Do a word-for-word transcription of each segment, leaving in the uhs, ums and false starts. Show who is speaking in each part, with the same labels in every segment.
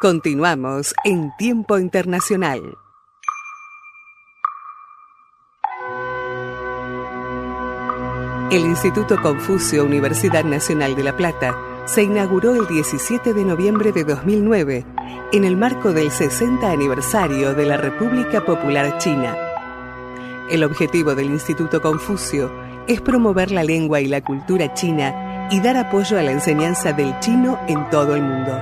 Speaker 1: Continuamos en Tiempo Internacional. El Instituto Confucio Universidad Nacional de La Plata se inauguró el diecisiete de noviembre de dos mil nueve en el marco del sesenta aniversario de la República Popular China. El objetivo del Instituto Confucio es promover la lengua y la cultura china y dar apoyo a la enseñanza del chino en todo el mundo.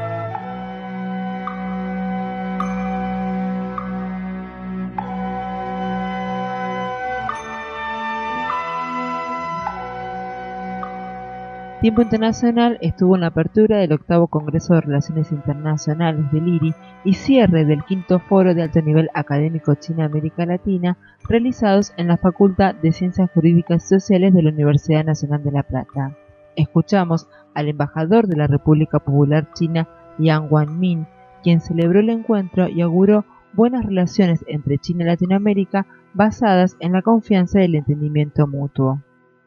Speaker 2: Tiempo Internacional estuvo en la apertura del octavo Congreso de Relaciones Internacionales del I R I y cierre del quinto Foro de Alto Nivel Académico China-América Latina, realizados en la Facultad de Ciencias Jurídicas y Sociales de la Universidad Nacional de La Plata. Escuchamos al embajador de la República Popular China, Yang Wanmin, quien celebró el encuentro y auguró buenas relaciones entre China y Latinoamérica basadas en la confianza y el entendimiento mutuo.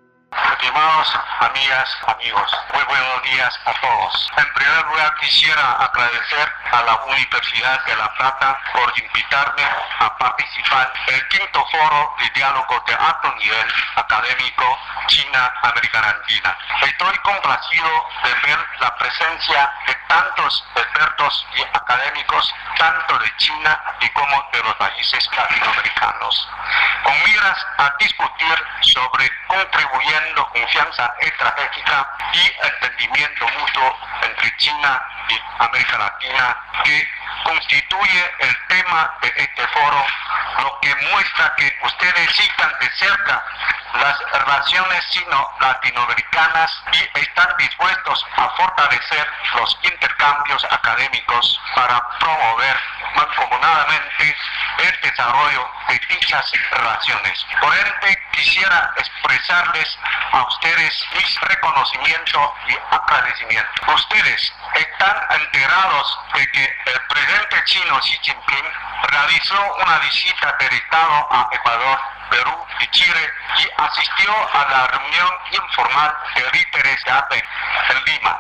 Speaker 3: Estimados amigas, amigos, muy buenos días a todos. En primer lugar quisiera agradecer a la Universidad de La Plata por invitarme a participar en el quinto foro de diálogo de alto nivel académico China-América Latina. Estoy complacido de ver la presencia de tantos expertos y académicos, tanto de China y como de los países latinoamericanos, con miras a discutir sobre contribuyendo confianza estratégica y entendimiento mutuo entre China y América Latina, que constituye el tema de este foro, lo que muestra que ustedes sigan de cerca las relaciones sino-latinoamericanas y están dispuestos a fortalecer los intercambios académicos para promover mancomunadamente el desarrollo de dichas relaciones. Por ende, quisiera expresarles a ustedes mis reconocimiento y agradecimiento. Ustedes están enterados de que el presidente chino Xi Jinping realizó una visita de Estado a Ecuador, Perú y Chile y asistió a la reunión informal de líderes de A P E C en Lima.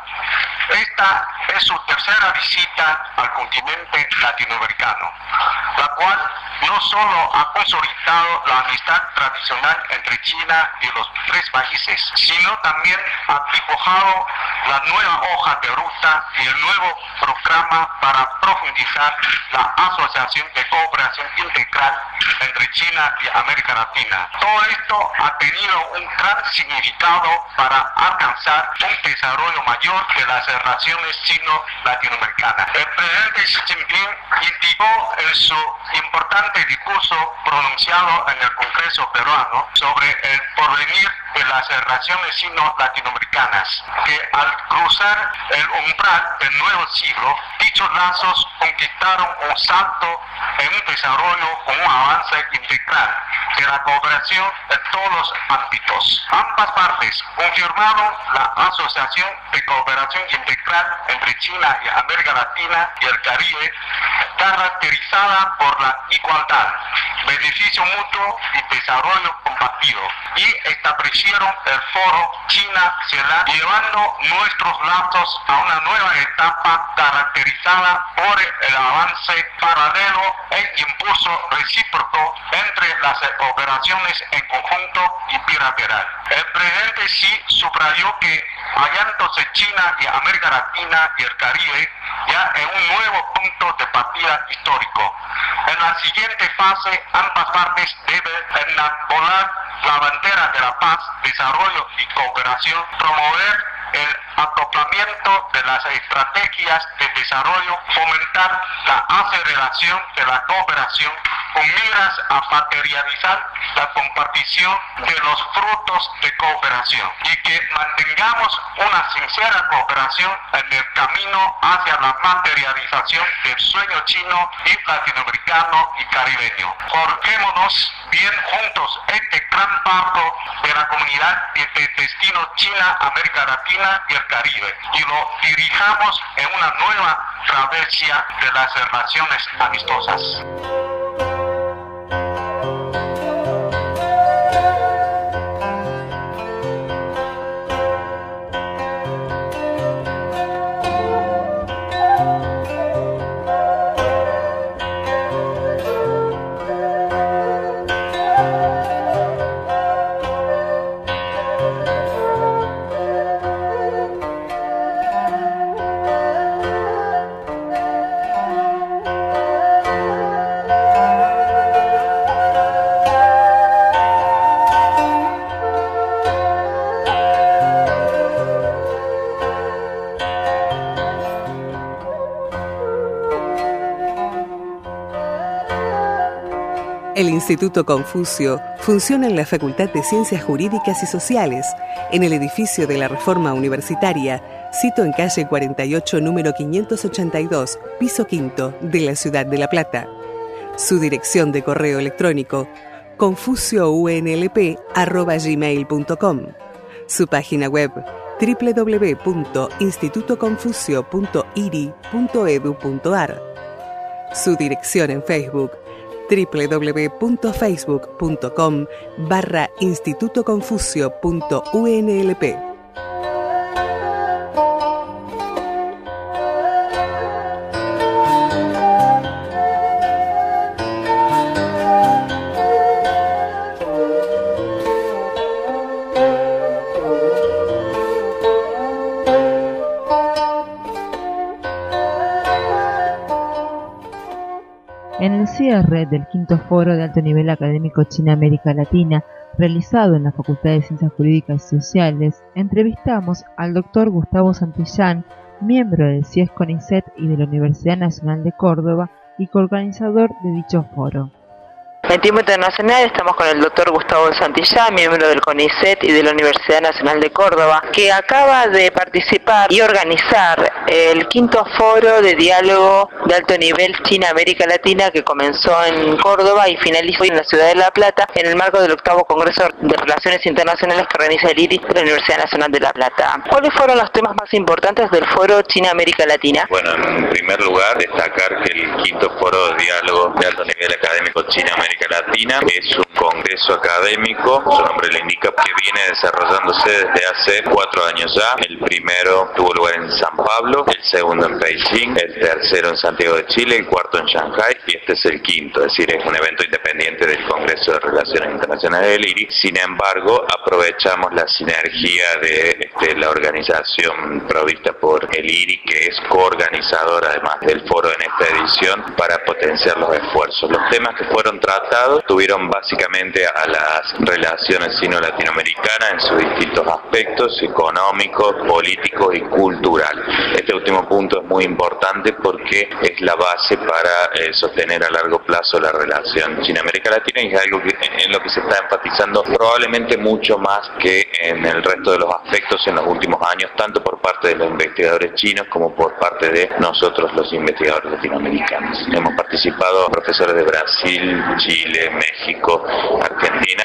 Speaker 3: Esta es su tercera visita al continente latinoamericano, la cual no solo ha consolidado la amistad tradicional entre China y los tres países, sino también ha dibujado la nueva hoja de ruta y el nuevo programa para profundizar la asociación de cooperación integral entre China y América Latina. Todo esto ha tenido un gran significado para alcanzar un desarrollo mayor de las relaciones sino-latinoamericanas. El presidente Xi Jinping indicó en su importante discurso pronunciado en el Congreso peruano sobre el porvenir de las relaciones sino-latinoamericanas, que al cruzar el umbral del nuevo siglo, dichos lazos conquistaron un salto en un desarrollo con un avance integral de la cooperación en todos los ámbitos. Ambas partes confirmaron la Asociación de Cooperación Integral entre China y América Latina y el Caribe, caracterizada por la igualdad, beneficio mutuo y desarrollo compartido, y establecieron el foro China-CELAC, llevando nuestros lazos a una nueva etapa caracterizada por el avance paralelo e impulso recíproco entre las operaciones en conjunto y bilateral. El presidente Xi subrayó que hallándose China y América Latina y el Caribe ya en un nuevo punto de partida histórico. En la siguiente fase, ambas partes deben enarbolar la bandera de la paz, desarrollo y cooperación, promover el acoplamiento de las estrategias de desarrollo, fomentar la aceleración de la cooperación con miras a materializar la compartición de los frutos de cooperación y que mantengamos una sincera cooperación en el camino hacia la materialización del sueño chino y latinoamericano y caribeño. Forjémonos bien juntos este gran pacto de la comunidad de destino China, América Latina y el Caribe y lo dirijamos en una nueva travesía de las relaciones amistosas.
Speaker 1: El Instituto Confucio funciona en la Facultad de Ciencias Jurídicas y Sociales, en el edificio de la Reforma Universitaria, sito en calle cuarenta y ocho, número quinientos ochenta y dos, piso quinto, de la ciudad de La Plata. Su dirección de correo electrónico, confucio u n l p arroba gmail punto com. Su página web, doble u doble u doble u punto instituto confucio punto i r i punto e d u punto a r. Su dirección en Facebook, doble u doble u doble u punto facebook punto com barra instituto confucio punto u n l p.
Speaker 2: En el cierre del quinto foro de alto nivel académico China-América Latina, realizado en la Facultad de Ciencias Jurídicas y Sociales, entrevistamos al doctor Gustavo Santillán, miembro del C I E S CONICET y de la Universidad Nacional de Córdoba y coorganizador de dicho foro.
Speaker 4: En tiempo internacional estamos con el doctor Gustavo Santillán, miembro del CONICET y de la Universidad Nacional de Córdoba, que acaba de participar y organizar el quinto foro de diálogo de alto nivel China-América Latina que comenzó en Córdoba y finalizó en la ciudad de La Plata en el marco del octavo Congreso de Relaciones Internacionales que organiza el I R I de la Universidad Nacional de La Plata. ¿Cuáles fueron los temas más importantes del foro China-América Latina?
Speaker 5: Bueno, en primer lugar, destacar que el quinto foro de diálogo de alto nivel académico China-América Latina es un congreso académico, su nombre le indica, que viene desarrollándose desde hace cuatro años ya. El primero tuvo lugar en San Pablo, el segundo en Beijing, el tercero en Santiago de Chile, el cuarto en Shanghái y este es el quinto, es decir, es un evento independiente del Congreso de Relaciones Internacionales del I R I. Sin embargo, aprovechamos la sinergia de este, la organización provista por el I R I, que es coorganizadora además del foro en esta edición, para potenciar los esfuerzos. Los temas que fueron tratados tuvieron básicamente a las relaciones sino-latinoamericanas en sus distintos aspectos, económicos, políticos y cultural. Este último punto es muy importante porque es la base para eh, sostener a largo plazo la relación China-América Latina y es algo que, en lo que se está enfatizando probablemente mucho más que en el resto de los aspectos en los últimos años, tanto por parte de los investigadores chinos como por parte de nosotros los investigadores latinoamericanos. Hemos participado profesores de Brasil, Chile, México, Argentina.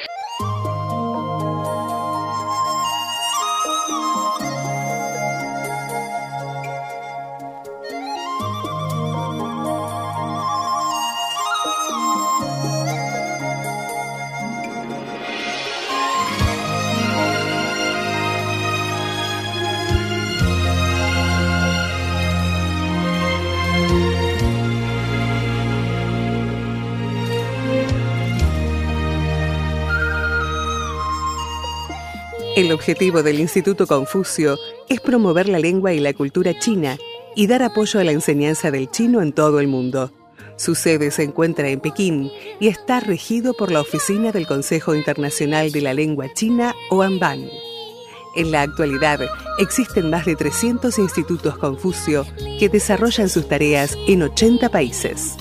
Speaker 1: El objetivo del Instituto Confucio es promover la lengua y la cultura china y dar apoyo a la enseñanza del chino en todo el mundo. Su sede se encuentra en Pekín y está regido por la Oficina del Consejo Internacional de la Lengua China, OANBAN. En la actualidad, existen más de trescientos institutos Confucio que desarrollan sus tareas en ochenta países.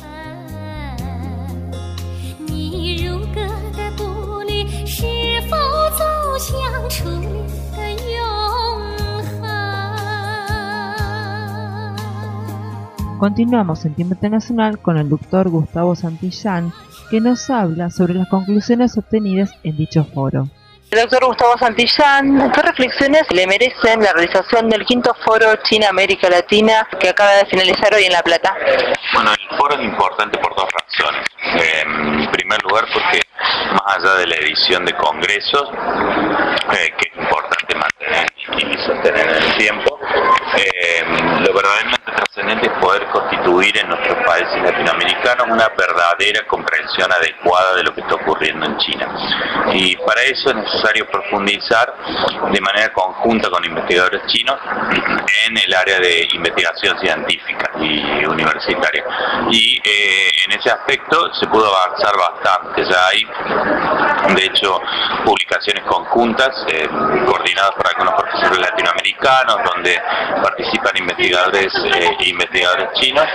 Speaker 2: Continuamos en tiempo internacional con el doctor Gustavo Santillán, que nos habla sobre las conclusiones obtenidas en dicho foro.
Speaker 4: El doctor Gustavo Santillán, ¿qué reflexiones le merecen la realización del quinto foro China-América Latina que acaba de finalizar hoy en La Plata?
Speaker 5: Bueno, el foro es importante por dos razones. Eh, en primer lugar porque más allá de la edición de congresos, eh, que es importante mantener y sostener en el tiempo, eh, lo verdaderamente trascendente es poder constituir en nuestros países latinoamericanos una verdadera comprensión adecuada de lo que está ocurriendo en China. Y para eso es necesario profundizar de manera conjunta con investigadores chinos en el área de investigación científica y universitaria. Y eh, en ese aspecto se pudo avanzar bastante. Ya hay, de hecho, publicaciones conjuntas eh, coordinadas por algunos profesores latinoamericanos, donde participan investigadores e eh, investigadores chinos.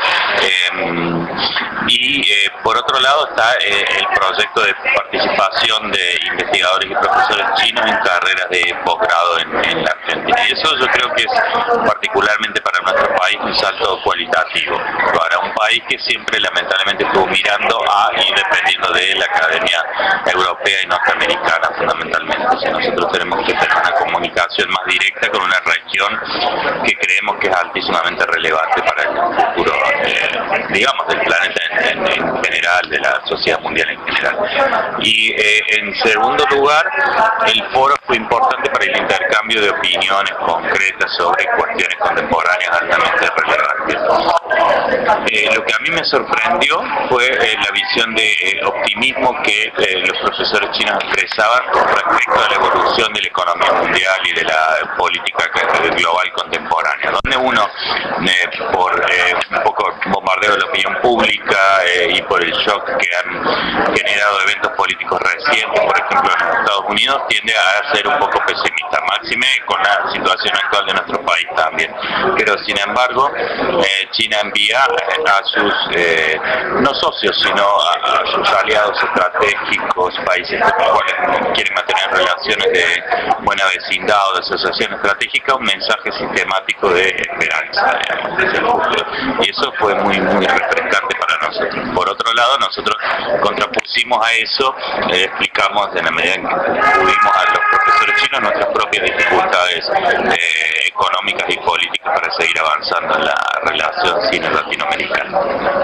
Speaker 5: Eh, y eh, por otro lado está eh, el proyecto de participación de investigadores y profesores chinos en carreras de posgrado en, en la Argentina. Y eso yo creo que es particularmente para nuestro país un salto cualitativo, para un país que siempre lamentablemente estuvo mirando a y dependiendo de la academia europea y norteamericana fundamentalmente. O sea, nosotros tenemos que tener una comunicación más directa con una región que creemos que es altísimamente relevante para el futuro, eh, digamos, del planeta en, en, en general, de la sociedad mundial en general. Y eh, en segundo lugar, el foro fue importante para el intercambio de opiniones concretas sobre cuestiones contemporáneas altamente relevantes. Eh, lo que a mí me sorprendió fue eh, la visión de eh, optimismo que eh, los profesores chinos expresaban con respecto a la evolución de la economía mundial y de la política global contemporánea, donde uno, eh, por eh, un poco bombardeo de la opinión pública eh, y por el shock que han generado eventos políticos recientes, por ejemplo en los Estados Unidos, tiende a ser un poco pesimista, máxime con la situación actual de nuestro país también. Pero sin embargo, eh, China envía a sus, eh, no socios, sino a, a sus aliados estratégicos, países con los cuales quieren mantener relaciones de buena vecindad o de asociación estratégica, un mensaje sistemático de esperanza, digamos, desde el futuro. Y eso fue muy, muy refrescante para nosotros. Por otro lado, nosotros contrapusimos a eso, eh, explicamos en la medida en que pudimos a los profesores chinos nuestras propias dificultades eh, económicas y políticas para seguir avanzando en la relación cine-latinoamericana.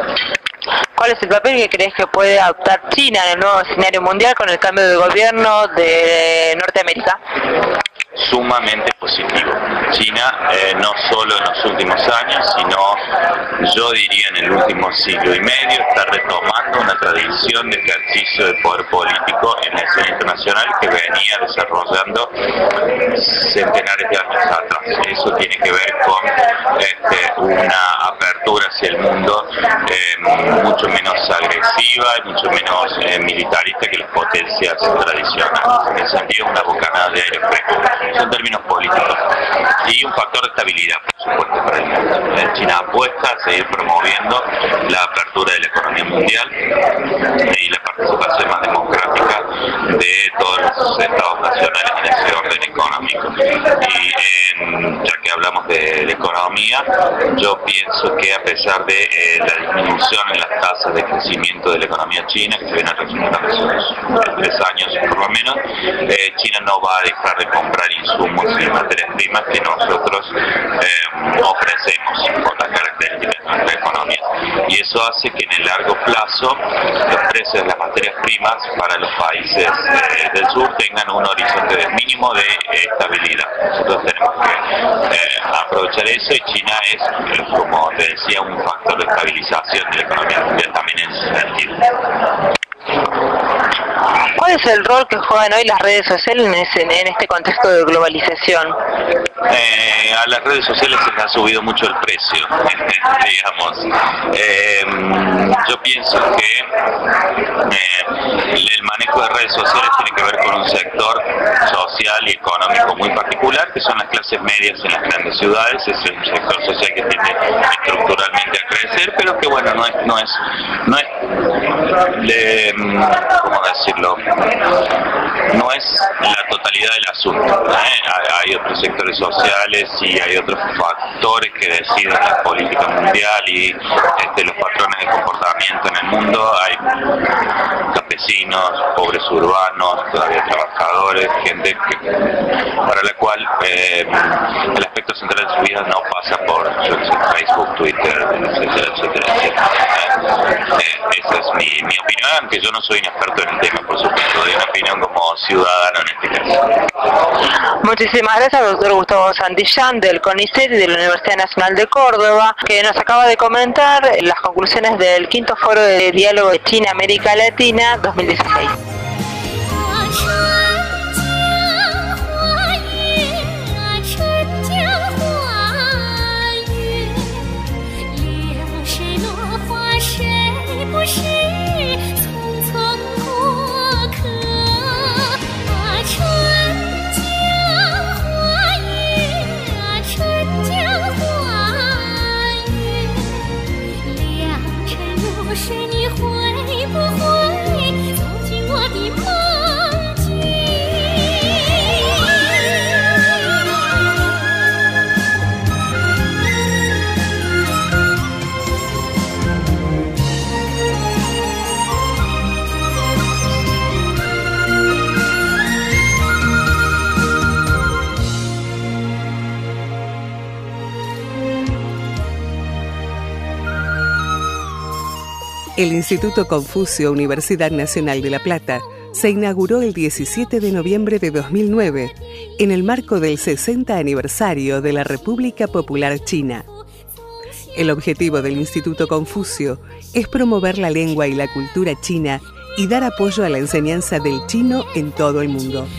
Speaker 4: ¿Cuál es el papel que crees que puede adoptar China en el nuevo escenario mundial con el cambio de gobierno de Norteamérica?
Speaker 5: Sumamente positivo. China, eh, no solo en los últimos años, sino yo diría en el último siglo y medio, está retomando una tradición de ejercicio de poder político en la escena internacional que venía desarrollando centenares de años atrás. Eso tiene que ver con este, una apertura hacia el mundo eh, mucho menos agresiva y mucho menos eh, militarista que las potencias tradicionales. En ese sentido, una bocanada de aire fresco. Son términos políticos. Y un factor de estabilidad, por supuesto, para el mundo. China apuesta a seguir promoviendo la apertura de la economía mundial y la participación más democrática de todos los estados nacionales en ese orden económico. Y en, ya que hablamos de, de economía, yo pienso que a pesar de eh, la disminución en las tasas de crecimiento de la economía china, que se viene registrando hace unos tres años por lo menos, eh, China no va a dejar de comprar insumos y materias primas que nosotros eh, ofrecemos por las características de nuestra economía. Y eso hace que en el largo plazo los precios de las materias primas para los países eh, del sur tengan un horizonte de mínimo de eh, estabilidad. Nosotros tenemos que eh, aprovechar eso y China es, eh, como te decía, un factor de estabilización de la economía mundial también en ese sentido.
Speaker 4: ¿Cuál es el rol que juegan hoy las redes sociales en, ese, en este contexto de globalización?
Speaker 5: Eh, a las redes sociales se les ha subido mucho el precio, digamos. Eh, yo pienso que eh, el manejo de redes sociales tiene que ver con un sector social y económico muy particular, que son las clases medias en las grandes ciudades. Es un sector social que tiende estructuralmente a crecer, pero que bueno, no es, no es, no es, de, ¿cómo decirlo? No es la totalidad del asunto, ¿eh? Hay otros sectores sociales y hay otros factores que deciden la política mundial y este, los patrones de comportamiento en el mundo. Hay campesinos, pobres urbanos, todavía trabajadores, gente que, para la cual eh, el aspecto central de su vida no pasa por yo sé, Facebook, Twitter, etcétera, etcétera, etcétera. Eh, esa es mi, mi opinión, aunque yo no soy un experto en el tema, por supuesto, doy una opinión como ciudadano en este caso.
Speaker 4: Muchísimas gracias, doctor Gustavo Santillán, del CONICET y de la Universidad Nacional de Córdoba, que nos acaba de comentar las conclusiones del quinto Foro de Diálogo de China-América Latina dos mil dieciséis.
Speaker 6: Push
Speaker 1: El Instituto Confucio Universidad Nacional de La Plata se inauguró el diecisiete de noviembre de dos mil nueve en el marco del sesenta aniversario de la República Popular China. El objetivo del Instituto Confucio es promover la lengua y la cultura china y dar apoyo a la enseñanza del chino en todo el mundo.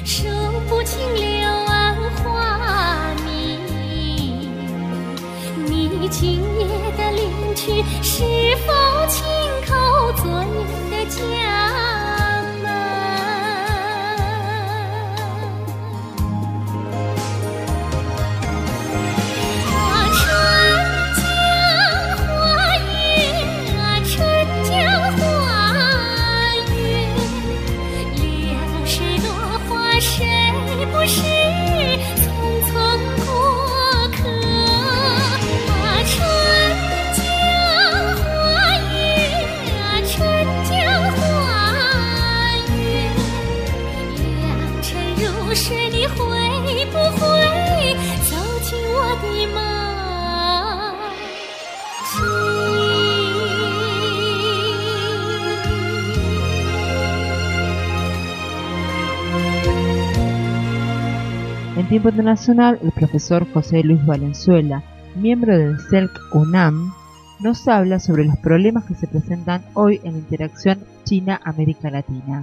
Speaker 2: En tiempo internacional, el profesor José Luis Valenzuela, miembro del C E L C UNAM, nos habla sobre los problemas que se presentan hoy en la interacción China-América Latina.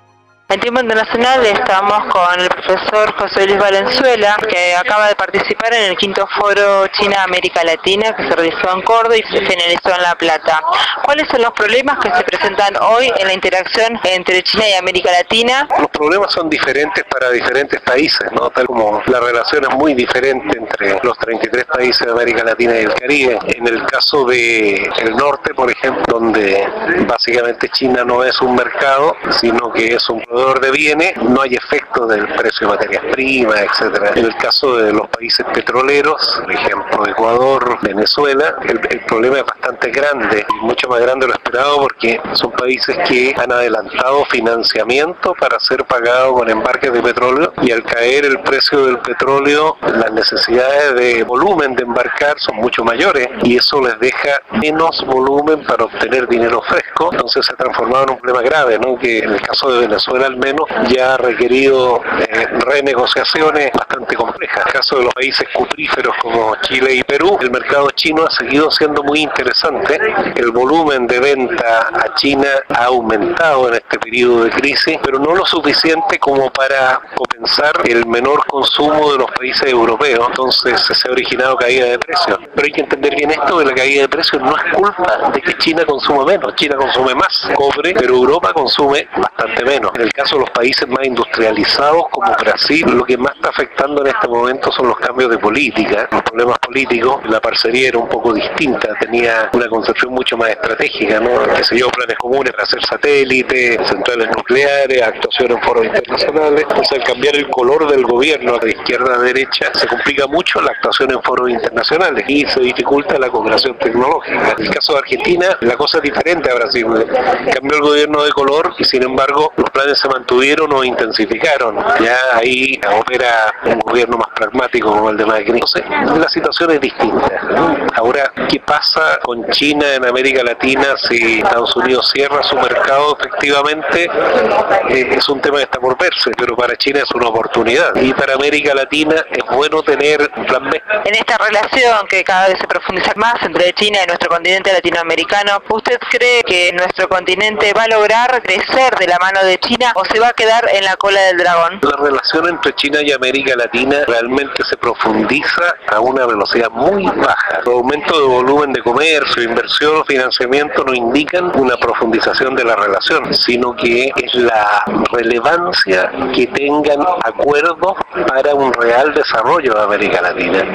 Speaker 4: En tiempo internacional estamos con el profesor José Luis Valenzuela, que acaba de participar en el quinto foro China-América Latina que se realizó en Córdoba y se finalizó en La Plata. ¿Cuáles son los problemas que se presentan hoy en la interacción entre China y América Latina?
Speaker 6: Los problemas son diferentes para diferentes países, ¿no? Tal como la relación es muy diferente entre los treinta y tres países de América Latina y el Caribe. En el caso del norte, por ejemplo, donde básicamente China no es un mercado, sino que es un proveedor de bienes, no hay efecto del precio de materias primas, etcétera. En el caso de los países petroleros, por ejemplo Ecuador, Venezuela, el, el problema es bastante grande, y mucho más grande de lo esperado, porque son países que han adelantado financiamiento para ser pagado con embarques de petróleo, y al caer el precio del petróleo, las necesidades de volumen de embarcar son mucho mayores, y eso les deja menos volumen para obtener dinero fresco. Entonces se ha transformado en un problema grave, ¿no? Que en el caso de Venezuela al menos ya ha requerido eh, renegociaciones bastante complejas. En el caso de los países cupríferos como Chile y Perú, el mercado chino ha seguido siendo muy interesante. El volumen de venta a China ha aumentado en este periodo de crisis, pero no lo suficiente como para compensar el menor consumo de los países europeos. Entonces se ha originado caída de precios. Pero hay que entender bien esto, de la caída de precios no es culpa de que China consuma menos. China consume más cobre, pero Europa consume bastante menos. En el caso de los países más industrializados como Brasil, lo que más está afectando en este momento son los cambios de política, los problemas políticos. La parcería era un poco distinta, tenía una concepción mucho más estratégica, ¿no? Que se dio planes comunes para hacer satélites, centrales nucleares, actuación en foros internacionales. Entonces, al cambiar el color del gobierno de izquierda a derecha, se complica mucho la actuación en foros internacionales y se dificulta la cooperación tecnológica. En el caso de Argentina, la cosa es diferente a Brasil. Cambió el gobierno de color y, sin embargo, los planes se mantuvieron o intensificaron. Ya ahí opera un gobierno más pragmático como el de Macri. Entonces, la situación es distinta. Ahora, ¿qué pasa con China en América Latina si Estados Unidos cierra su mercado? Efectivamente, eh, es un tema que está por verse, pero para China es una oportunidad. Y para América Latina es bueno tener un plan B.
Speaker 4: En esta relación que cada vez se profundiza más entre China y nuestro continente latinoamericano, ¿usted cree que nuestro continente va a lograr crecer de la mano de China o se va a quedar en la cola del dragón?
Speaker 6: La relación entre China y América Latina realmente se profundiza a una velocidad muy baja. Los aumentos de volumen de comercio, inversión, financiamiento no indican una profundización de la relación, sino que es la relevancia que tengan acuerdos para un real desarrollo de América Latina.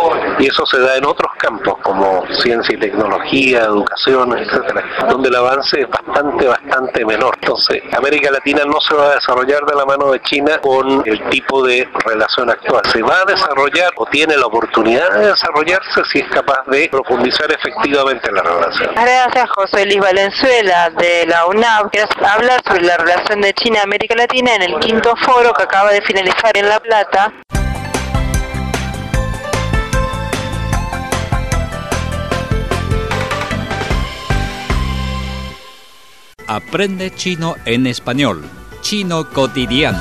Speaker 6: Y eso se da en otros campos como ciencia y tecnología, educación, etcétera, donde el avance es bastante, bastante menor. Entonces, América Latina no se va a desarrollar de la mano de China con el tipo de relación actual. Se va a desarrollar o tiene la oportunidad de desarrollarse si es capaz de profundizar efectivamente la relación.
Speaker 4: Gracias, José Luis Valenzuela de la UNAM. Quieres hablar sobre la relación de China y América Latina en el quinto foro que acaba de finalizar en La Plata.
Speaker 7: Aprende chino en español. Chino cotidiano.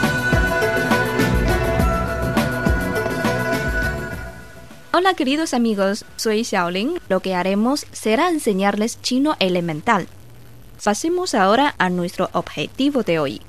Speaker 8: Hola queridos amigos, soy Xiaoling. Lo que haremos será enseñarles chino elemental. Pasemos ahora a nuestro objetivo de hoy.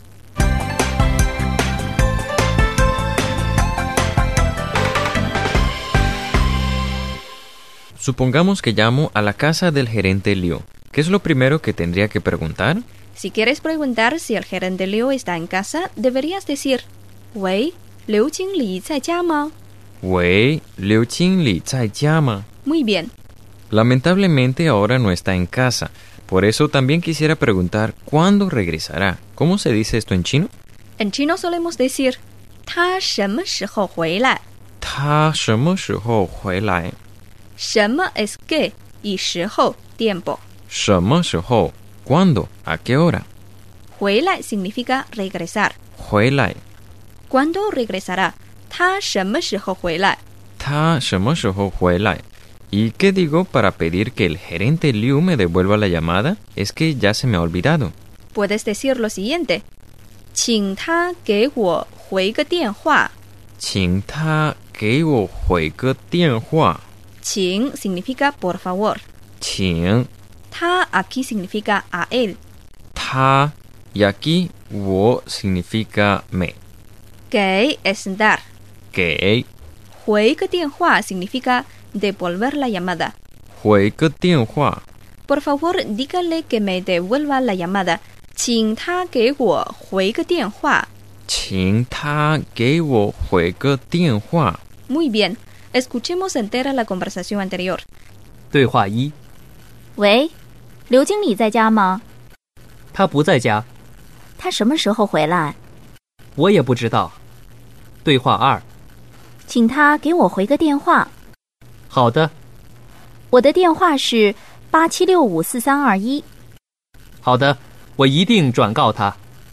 Speaker 9: Supongamos que llamo a la casa del gerente Liu. ¿Qué es lo primero que tendría que preguntar?
Speaker 8: Si quieres preguntar si el gerente Liu está en casa, deberías decir: Wei, Liu Jingli zai jia ma?
Speaker 9: Wei, Liu Jingli zai jia ma?
Speaker 8: Muy bien.
Speaker 9: Lamentablemente ahora no está en casa. Por eso también quisiera preguntar ¿cuándo regresará? ¿Cómo se dice esto en chino?
Speaker 8: En chino solemos decir: Ta shenme shihou hui lai.
Speaker 9: Ta shenme shihou hui lai.
Speaker 8: Shenme es qué y shihou, tiempo.
Speaker 9: Shenme shihou, ¿cuándo? ¿A qué hora?
Speaker 8: Hui lai significa regresar.
Speaker 9: Hui lai.
Speaker 8: ¿Cuándo regresará? Ta shenme shihou hui lai.
Speaker 9: Ta shenme shihou hui lai. ¿Y qué digo para pedir que el gerente Liu me devuelva la llamada? Es que ya se me ha olvidado.
Speaker 8: Puedes decir lo siguiente: 请他给我回个电话。
Speaker 9: 请他给我回个电话。
Speaker 8: 请 significa por favor.
Speaker 9: 请
Speaker 8: 他 aquí significa a él.
Speaker 9: 他 y aquí 我 significa me.
Speaker 8: 给 es dar.
Speaker 9: 给
Speaker 8: 回个电话 significa devolver la llamada.
Speaker 9: 回个电话
Speaker 8: Por favor, dígale que me devuelva la llamada. 请他给我回个电话。
Speaker 9: 请他给我回个电话。
Speaker 8: Muy bien. Escuchemos entera la conversación anterior.
Speaker 10: 对话一：
Speaker 11: 喂，刘经理在家吗？
Speaker 10: 他不在家。
Speaker 11: 他什么时候回来？
Speaker 10: 我也不知道。对话二：
Speaker 11: 请他给我回个电话。
Speaker 10: 好的。
Speaker 11: 我的电话是八七六五四三二一。
Speaker 10: 好的，我一定转告他。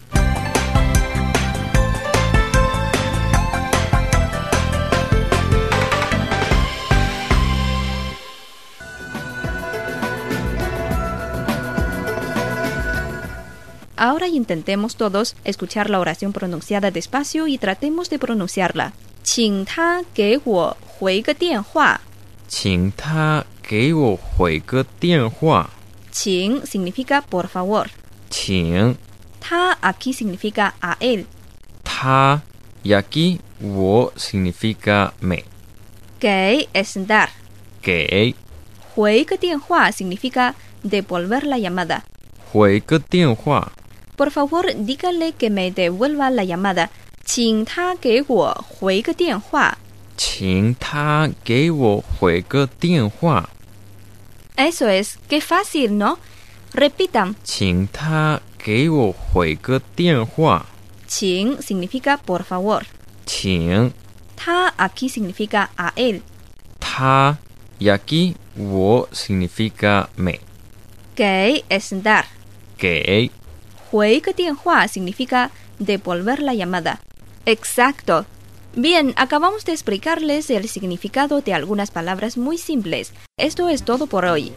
Speaker 8: Ahora intentemos todos escuchar la oración pronunciada despacio y tratemos de pronunciarla. 请他给我回个电话。
Speaker 9: 请他给我回个电话。
Speaker 8: 请 significa por favor.
Speaker 9: 请
Speaker 8: 他 aquí significa a él.
Speaker 9: 他 y aquí 我 significa me.
Speaker 8: 给 es dar.
Speaker 9: 给
Speaker 8: 回个电话 significa devolver la llamada.
Speaker 9: 回个电话
Speaker 8: Por favor, dígale que me devuelva la llamada. 请他给我回个电话。
Speaker 9: 请他给我回个电话。
Speaker 8: Eso es, qué fácil, ¿no? Repitan.
Speaker 9: 请他给我回个电话。
Speaker 8: 请 significa por favor.
Speaker 9: 请
Speaker 8: 他 aquí significa a él.
Speaker 9: 他 y aquí 我 significa me.
Speaker 8: 给 es dar.
Speaker 9: 给
Speaker 8: 回个电话 significa devolver la llamada. Exacto. Bien, acabamos de explicarles el significado de algunas palabras muy simples. Esto es todo por hoy.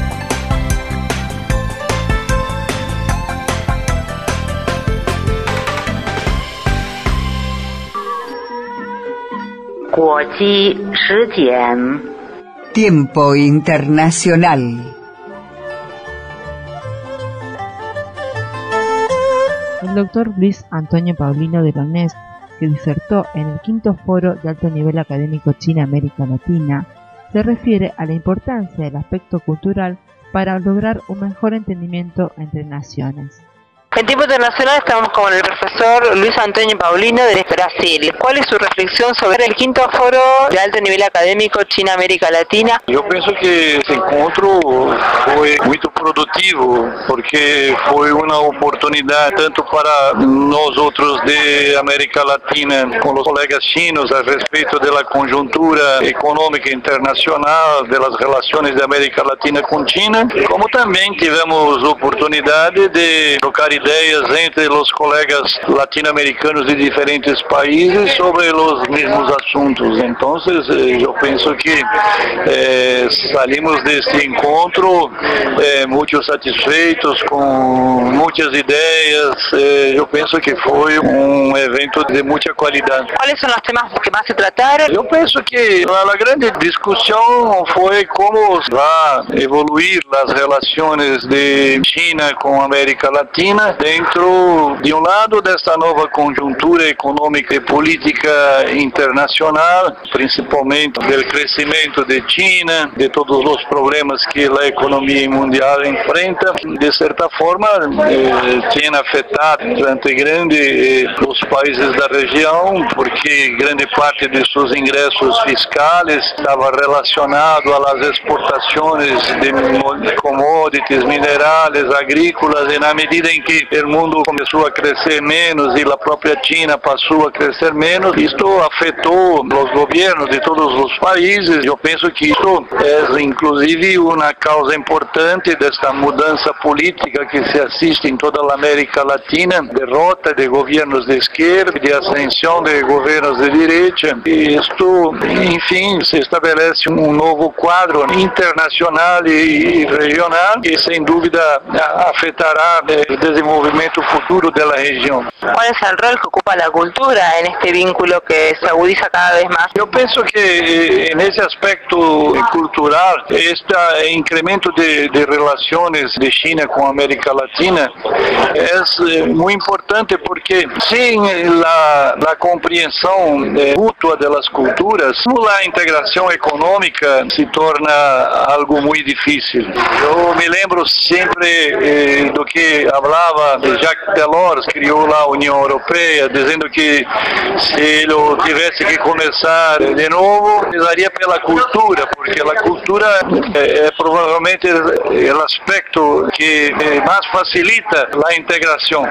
Speaker 1: Tiempo internacional.
Speaker 2: El doctor Luis Antonio Paulino de la UNESC, que disertó en el quinto foro de alto nivel académico China-América Latina, se refiere a la importancia del aspecto cultural para lograr un mejor entendimiento entre naciones.
Speaker 4: En tiempo internacional estamos con el profesor Luis Antonio Paulino de Brasil. ¿Cuál es su reflexión sobre el quinto foro de alto nivel académico China-América Latina?
Speaker 3: Eu penso que esse encontro foi muito produtivo, porque foi uma oportunidade tanto para nós outros de América Latina, com os colegas chinos, a respeito da conjuntura econômica internacional, das relações da América Latina com China, como também tivemos oportunidade de trocar
Speaker 12: ideias entre os colegas latino-americanos de diferentes países sobre os mesmos assuntos. Então, eu penso que eh, saímos deste encontro eh, muito satisfeitos, com muitas ideias. Eh, eu penso que foi um evento de muita qualidade.
Speaker 4: Quais são os temas que mais se trataram?
Speaker 12: Eu penso que a grande discussão foi como vai evoluir as relações de China com a América Latina dentro, de um lado, desta nova conjuntura econômica e política internacional, principalmente do crescimento de China, de todos os problemas que a economia mundial enfrenta. De certa forma, eh, tem afetado bastante grande eh, os países da região, porque grande parte de seus ingressos fiscais estava relacionado às exportações de commodities, minerais, agrícolas, e na medida em que o mundo começou a crescer menos e a própria China passou a crescer menos, isto afetou os governos de todos os países. Eu penso que isso é inclusive uma causa importante desta mudança política que se assiste em toda a América Latina, derrota de governos de esquerda, de ascensão de governos de direita, e isto, enfim, se estabelece um novo quadro internacional e regional que sem dúvida afetará o desenvolvimento futuro da região.
Speaker 4: Qual é o rol que ocupa a cultura neste vínculo que se agudiza cada vez mais?
Speaker 12: Eu penso que nesse aspecto cultural, este incremento de, de relações de China com a América Latina é muito importante, porque sem a, a compreensão mútua das culturas, a integração econômica se torna algo muito difícil. Eu me lembro sempre eh, do que falava Jacques Delors, criou lá a União Europeia, dizendo que se ele tivesse que começar de novo, precisaria pela cultura, porque a cultura é, é provavelmente o aspecto que mais facilita a integração,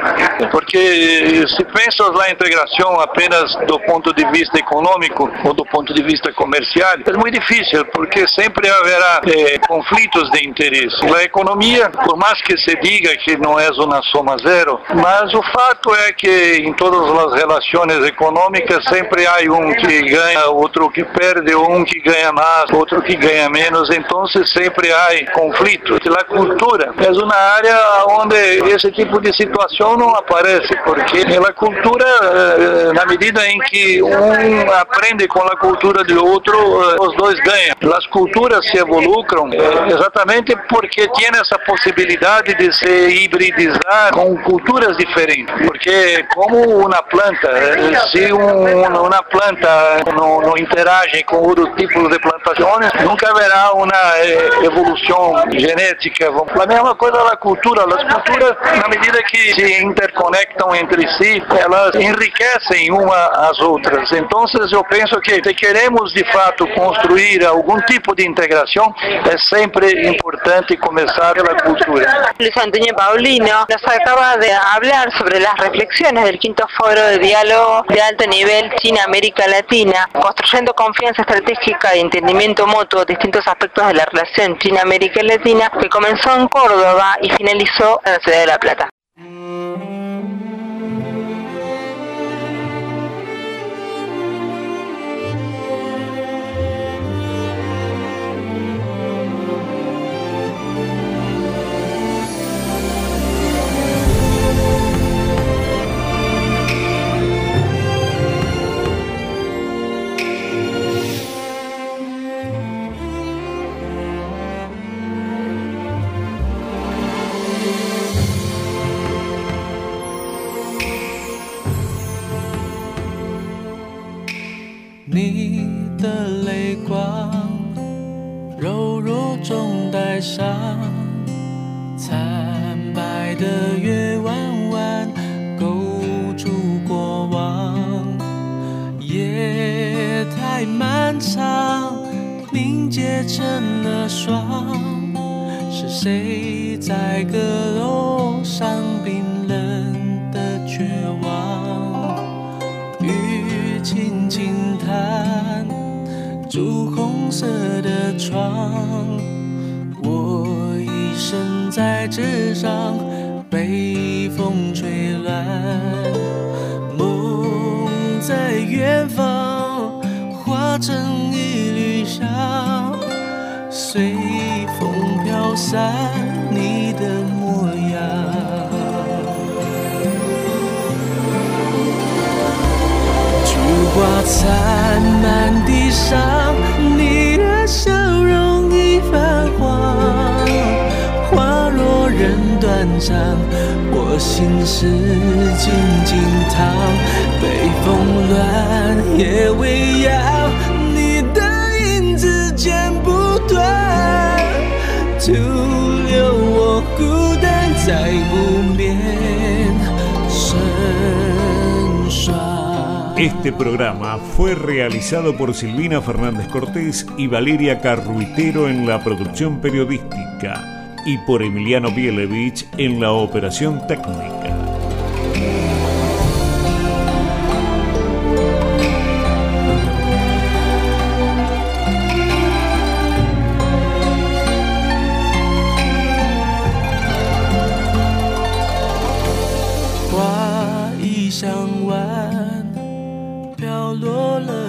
Speaker 12: porque se pensas na integração apenas do ponto de vista econômico ou do ponto de vista comercial, é muito difícil, porque sempre haverá eh, conflitos de interesse. A economia, por mais que se diga que não é uma soma zero, mas o fato é que em todas as relações econômicas sempre há um que ganha, outro que perde, um que ganha mais, outro que ganha menos, então sempre há conflitos. A cultura é uma área onde esse tipo de situação não aparece, porque na cultura, na medida em que um aprende com a cultura do outro, os dois ganham. As culturas se evolucram exatamente porque tem essa possibilidade de se hibridizar com culturas diferentes, porque como uma planta, se um, uma planta não, não interage com outros tipos de plantações, nunca haverá uma evolução genética. A mesma coisa da cultura, as culturas, na medida que se interconectam entre si, elas enriquecem uma às outras. Então, eu penso que se queremos de fato construir algum tipo de integração, é sempre importante começar pela cultura.
Speaker 4: Luis Antonio Paulino nos acaba de hablar sobre las reflexiones del quinto foro de diálogo de alto nivel China-América Latina, construyendo confianza estratégica y entendimiento mutuo de distintos aspectos de la relación China-América Latina, que comenzó en Córdoba y finalizó en la ciudad de La Plata.
Speaker 13: 被风吹乱，梦在远方化成一缕香，随风飘散你的模样。烛花残满地上，你的笑容已泛黄，花若人断肠，我心事静静躺，北风乱夜未央，你的影子剪不断，徒留我孤单在无眠深霜。
Speaker 14: Este programa fue realizado por Silvina Fernández Cortés y Valeria Carruitero en la producción periodística y por Emiliano Bielevich en la operación técnica.
Speaker 13: Hoa 已香完，飘落了